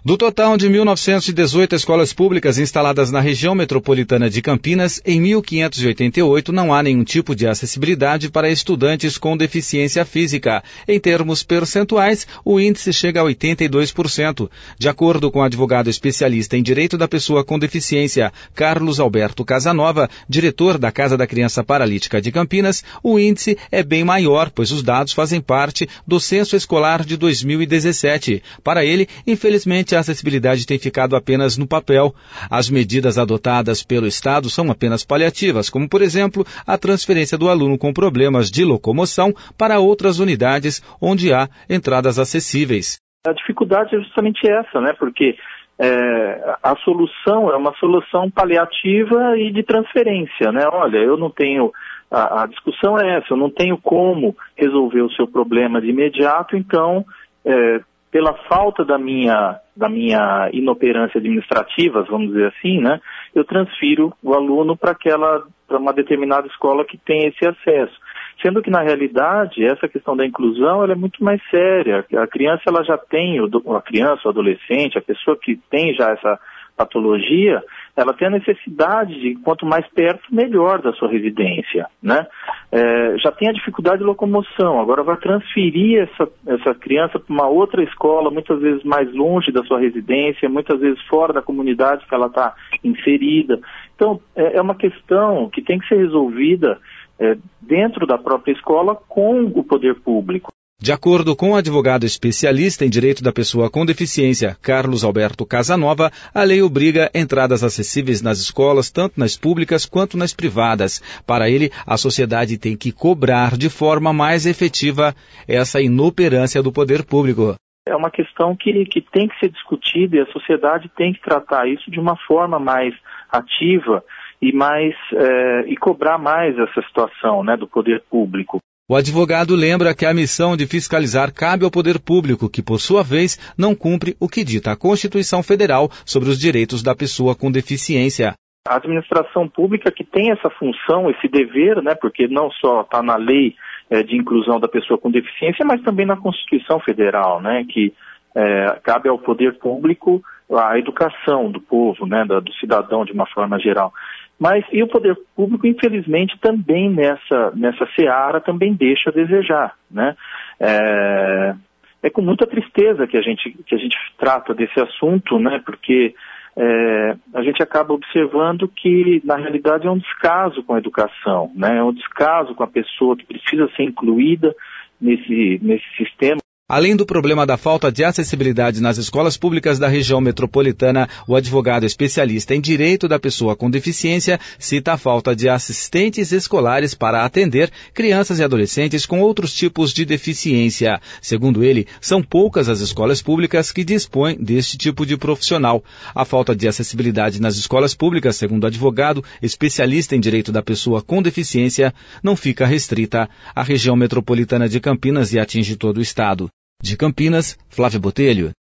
Do total de 1.918 escolas públicas instaladas na região metropolitana de Campinas, em 1.588 não há nenhum tipo de acessibilidade para estudantes com deficiência física. Em termos percentuais, o índice chega a 82%. De acordo com o advogado especialista em direito da pessoa com deficiência, Carlos Alberto Casanova, diretor da Casa da Criança Paralítica de Campinas, o índice é bem maior, pois os dados fazem parte do censo escolar de 2017. Para ele, infelizmente, a acessibilidade tem ficado apenas no papel. As medidas adotadas pelo Estado são apenas paliativas, como, por exemplo, a transferência do aluno com problemas de locomoção para outras unidades onde há entradas acessíveis. A dificuldade é justamente essa, né? Porque a solução é uma solução paliativa e de transferência, né? Olha, eu não tenho... A discussão é essa, eu não tenho como resolver o seu problema de imediato, então... pela falta da minha inoperância administrativa, vamos dizer assim, né, eu transfiro o aluno para uma determinada escola que tem esse acesso. Sendo que, na realidade, essa questão da inclusão ela é muito mais séria. A criança ela já tem, a criança, o adolescente, a pessoa que tem já essa patologia, ela tem a necessidade de, quanto mais perto, melhor da sua residência, né? Já tem a dificuldade de locomoção, agora vai transferir essa criança para uma outra escola, muitas vezes mais longe da sua residência, muitas vezes fora da comunidade que ela está inserida. Então, é uma questão que tem que ser resolvida dentro da própria escola com o poder público. De acordo com o advogado especialista em direito da pessoa com deficiência, Carlos Alberto Casanova, a lei obriga entradas acessíveis nas escolas, tanto nas públicas quanto nas privadas. Para ele, a sociedade tem que cobrar de forma mais efetiva essa inoperância do poder público. É uma questão que tem que ser discutida e a sociedade tem que tratar isso de uma forma mais ativa e cobrar mais essa situação, né, do poder público. O advogado lembra que a missão de fiscalizar cabe ao poder público, que, por sua vez, não cumpre o que dita a Constituição Federal sobre os direitos da pessoa com deficiência. A administração pública que tem essa função, esse dever, né, porque não só está na lei de inclusão da pessoa com deficiência, mas também na Constituição Federal, né, que cabe ao poder público a educação do povo, né, do cidadão de uma forma geral. Mas e o poder público, infelizmente, também nessa seara também deixa a desejar, né? É com muita tristeza que a gente trata desse assunto, né? Porque a gente acaba observando que, na realidade, é um descaso com a educação, né? É um descaso com a pessoa que precisa ser incluída nesse sistema. Além do problema da falta de acessibilidade nas escolas públicas da região metropolitana, o advogado especialista em direito da pessoa com deficiência cita a falta de assistentes escolares para atender crianças e adolescentes com outros tipos de deficiência. Segundo ele, são poucas as escolas públicas que dispõem deste tipo de profissional. A falta de acessibilidade nas escolas públicas, segundo o advogado especialista em direito da pessoa com deficiência, não fica restrita à região metropolitana de Campinas e atinge todo o estado. De Campinas, Flávio Botelho.